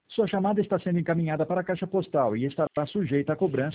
Sua chamada está sendo encaminhada para a caixa postal e estará sujeita a cobrança